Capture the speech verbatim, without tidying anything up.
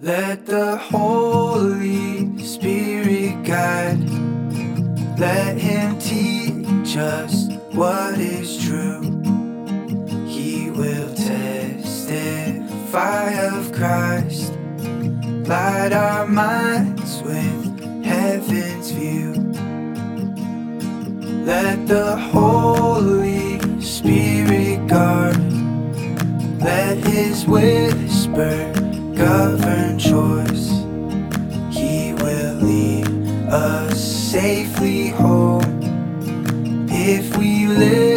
Let the Holy Spirit guide. Let Him teach us what is true. He will testify of Christ, light our minds with heaven's view. Let the Holy Spirit guard. Let His whisper govern choice. He will lead us safely home if we live